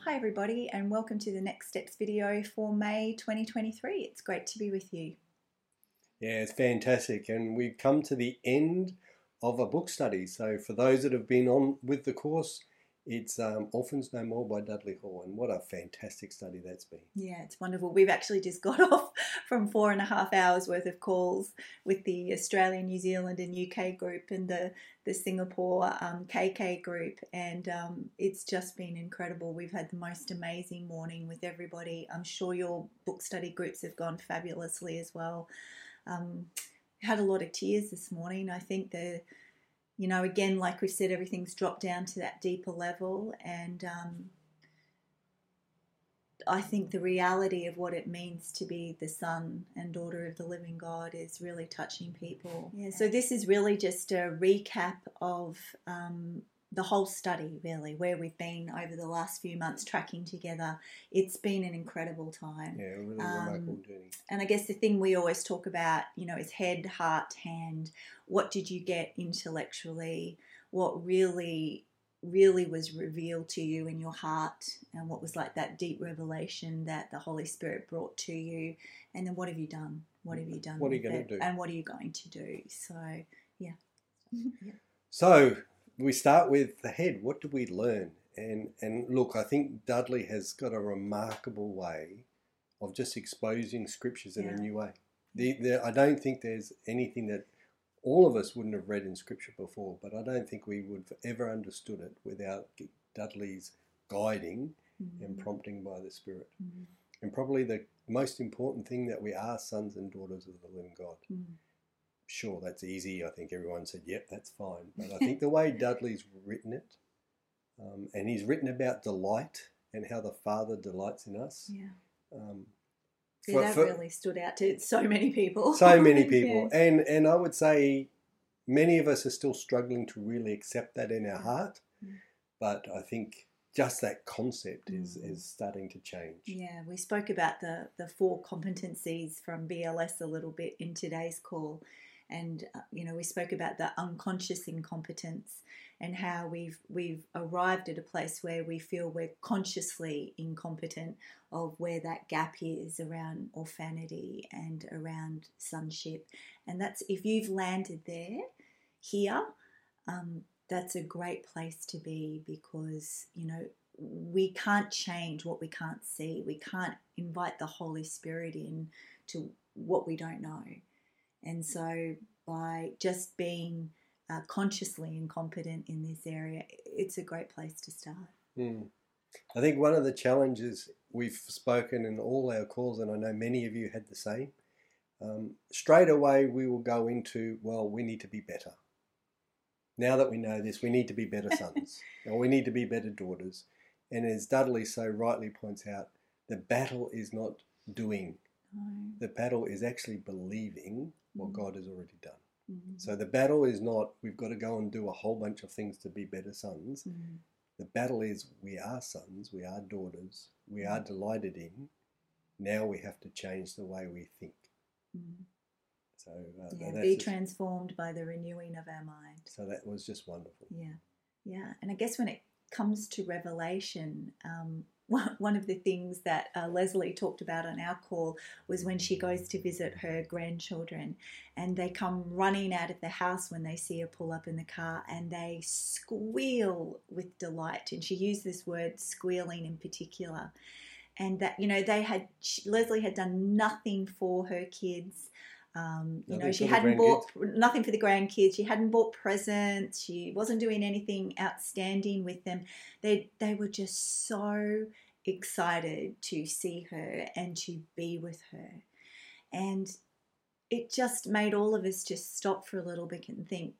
Hi everybody and welcome to the Next Steps video for May 2023. It's great to be with you. Yeah, it's fantastic, and we've come to the end of a book study. So for those that have been on with the course, it's Orphans No More by Dudley Hall, and what a fantastic study that's been. Yeah, it's wonderful. We've actually just got off from 4.5 hours worth of calls with the Australian, New Zealand and UK group and the Singapore KK group, and it's just been incredible. We've had the most amazing morning with everybody. I'm sure your book study groups have gone fabulously as well. Had a lot of tears this morning. I think again, like we've said, everything's dropped down to that deeper level, and I think the reality of what it means to be the son and daughter of the living God is really touching people. Yeah, so this is really just a recap of the whole study, really, where we've been over the last few months tracking together. It's been an incredible time. Yeah, a really remarkable journey. And I guess the thing we always talk about, is head, heart, hand. What did you get intellectually? What really was revealed to you in your heart, and what was like that deep revelation that the Holy Spirit brought to you, and then what have you done? What have you done? What are you going to do? And what are you going to do? So, yeah. So we start with the head. What did we learn? And look, I think Dudley has got a remarkable way of just exposing scriptures in a new way. I don't think there's anything that all of us wouldn't have read in scripture before, but I don't think we would have ever understood it without Dudley's guiding and prompting by the Spirit. And probably the most important thing, that we are sons and daughters of the living God. Sure, that's easy. I think everyone said, yep, that's fine. But I think the way Dudley's written it, and he's written about delight and how the Father delights in us. That really stood out to so many people. So many people. Yeah. And I would say many of us are still struggling to really accept that in our heart. But I think just that concept is starting to change. Yeah, we spoke about the 4 competencies from BLS a little bit in today's call. And, we spoke about the unconscious incompetence and how we've arrived at a place where we feel we're consciously incompetent, of where that gap is around orphanity and around sonship. And that's, if you've landed here, that's a great place to be, because, we can't change what we can't see. We can't invite the Holy Spirit in to what we don't know. And so by just being consciously incompetent in this area, it's a great place to start. I think one of the challenges we've spoken in all our calls, and I know many of you had the same, straight away we will go into, well, we need to be better. Now that we know this, we need to be better sons, or we need to be better daughters. And as Dudley so rightly points out, the battle is not doing. The battle is actually believing what God has already done. So the battle is not, we've got to go and do a whole bunch of things to be better sons. The battle is, we are sons, we are daughters, we are delighted in. Now we have to change the way we think. So be transformed by the renewing of our mind. So that was just wonderful. Yeah. And I guess when it comes to revelation, one of the things that Leslie talked about on our call was when she goes to visit her grandchildren, and they come running out of the house when they see her pull up in the car, and they squeal with delight. And she used this word, squealing, in particular. And that, Leslie had done nothing for her kids. She hadn't bought nothing for the grandkids. She hadn't bought presents. She wasn't doing anything outstanding with them. They were just so excited to see her and to be with her. And it just made all of us just stop for a little bit and think,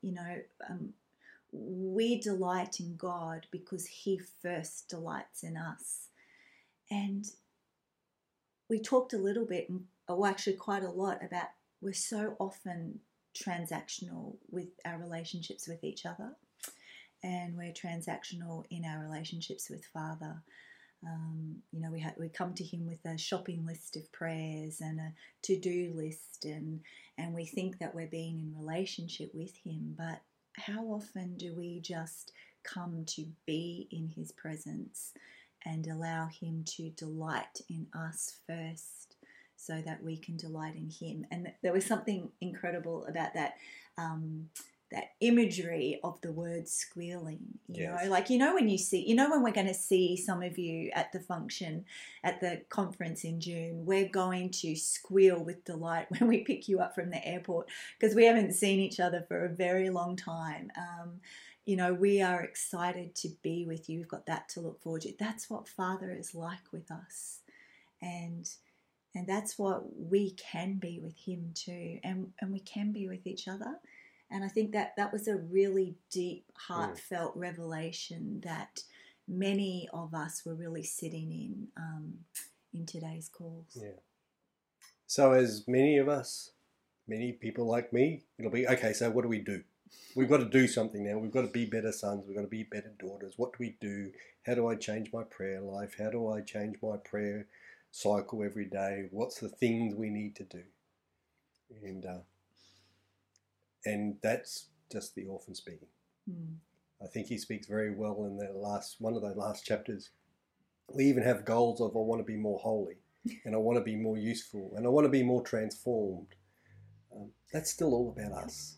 we delight in God because He first delights in us. And we talked a little bit, actually quite a lot, about we're so often transactional with our relationships with each other, and we're transactional in our relationships with Father. We come to Him with a shopping list of prayers and a to-do list, and we think that we're being in relationship with Him. But how often do we just come to be in His presence and allow him to delight in us first so that we can delight in him. And there was something incredible about that that imagery of the word squealing, you Yes. know, like, you know, when you see, you know, when we're going to see some of you at the function, at the conference in June, we're going to squeal with delight when we pick you up from the airport because we haven't seen each other for a very long time. You know, we are excited to be with you. We've got that to look forward to. That's what Father is like with us. And that's what we can be with him too. And we can be with each other. And I think that was a really deep, heartfelt revelation that many of us were really sitting in today's calls. Yeah. So as many of us, many people like me, it'll be, okay, so what do we do? We've got to do something now. We've got to be better sons. We've got to be better daughters. What do we do? How do I change my prayer life? How do I change my prayer cycle every day? What's the things we need to do? And that's just the orphan speaking. I think he speaks very well in the one of the last chapters. We even have goals of, I want to be more holy, and I want to be more useful, and I want to be more transformed. That's still all about us.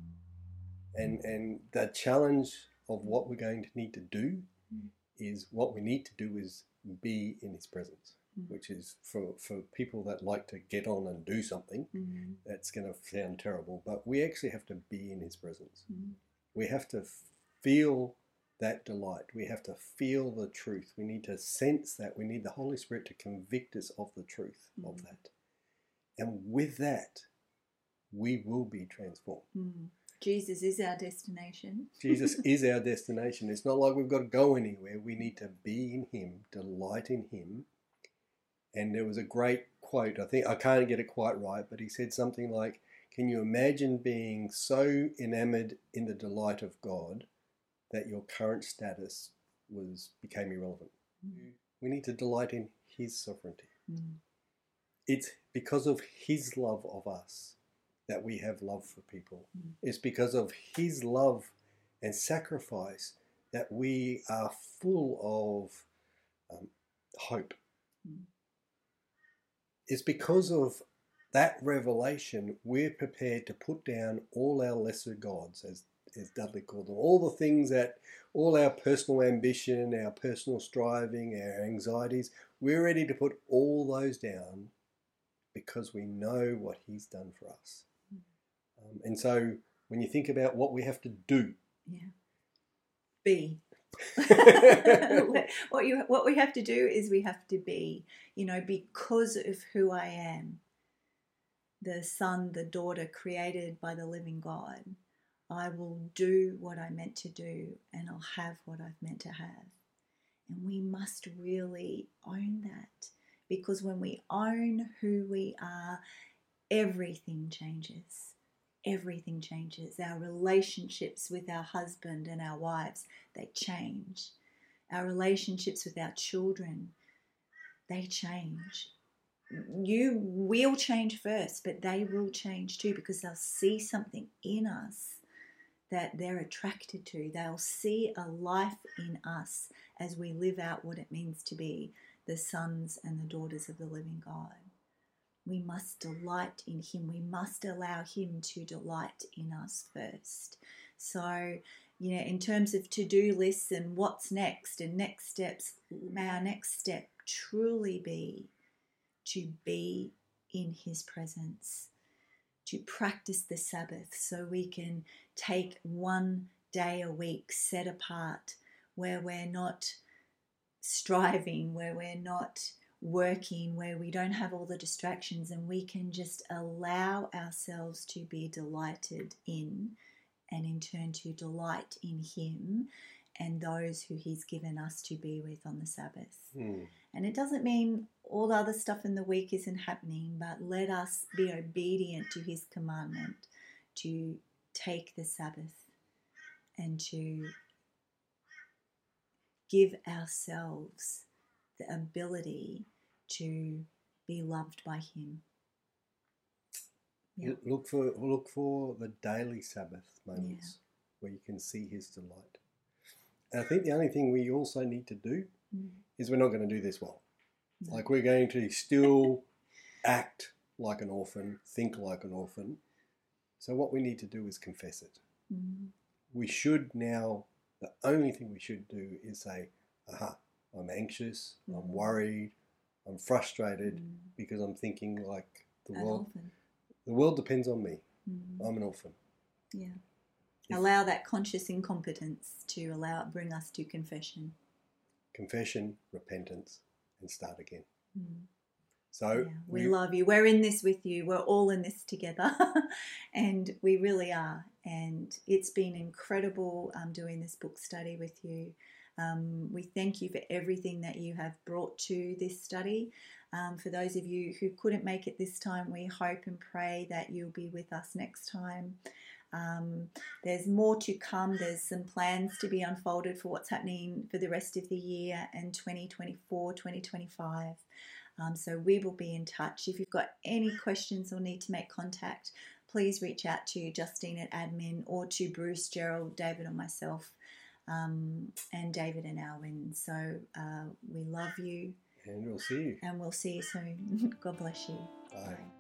And the challenge of what we're going to need to do is, what we need to do is be in his presence, which is for people that like to get on and do something, that's going to sound terrible, but we actually have to be in his presence. We have to feel that delight. We have to feel the truth. We need to sense that. We need the Holy Spirit to convict us of the truth of that. And with that, we will be transformed. Jesus is our destination. Jesus is our destination. It's not like we've got to go anywhere. We need to be in him, delight in him. And there was a great quote, I think, I can't get it quite right, but he said something like, can you imagine being so enamored in the delight of God that your current status became irrelevant? We need to delight in his sovereignty. It's because of his love of us that we have love for people. It's because of his love and sacrifice that we are full of hope. It's because of that revelation we're prepared to put down all our lesser gods, as Dudley called them, all the things that, all our personal ambition, our personal striving, our anxieties, we're ready to put all those down because we know what he's done for us. And so when you think about what we have to do, be. What we have to do is we have to be, you know, because of who I am, the son, the daughter created by the living God, I will do what I meant to do, and I'll have what I've meant to have. And we must really own that, because when we own who we are, everything changes. Everything changes. Our relationships with our husband and our wives, they change. Our relationships with our children, they change. You will change first, but they will change too, because they'll see something in us that they're attracted to. They'll see a life in us as we live out what it means to be the sons and the daughters of the living God. We must delight in him. We must allow him to delight in us first. So, you know, in terms of to-do lists and what's next and next steps, may our next step truly be to be in his presence, to practice the Sabbath so we can take one day a week set apart where we're not striving, where we're not working, where we don't have all the distractions, and we can just allow ourselves to be delighted in, and in turn to delight in him and those who he's given us to be with on the Sabbath. And it doesn't mean all the other stuff in the week isn't happening, but let us be obedient to his commandment to take the Sabbath and to give ourselves the ability to be loved by him. Yeah. Look for the daily Sabbath moments where you can see his delight. And I think the only thing we also need to do is we're not going to do this well. No. Like, we're going to still act like an orphan, think like an orphan. So what we need to do is confess it. We should now, the only thing we should do is say, aha, I'm anxious, I'm worried, I'm frustrated because I'm thinking like the world depends on me. I'm an orphan. Yeah. Allow that conscious incompetence to bring us to confession. Confession, repentance, and start again. So we love you. We're in this with you. We're all in this together. And we really are. And it's been incredible doing this book study with you. We thank you for everything that you have brought to this study. For those of you who couldn't make it this time, we hope and pray that you'll be with us next time. There's more to come. There's some plans to be unfolded for what's happening for the rest of the year and 2024, 2025. So we will be in touch. If you've got any questions or need to make contact, please reach out to Justine at admin or to Bruce, Gerald, David or myself, and David and Alwyn. So we love you. And we'll see you. And we'll see you soon. God bless you. Bye. Bye.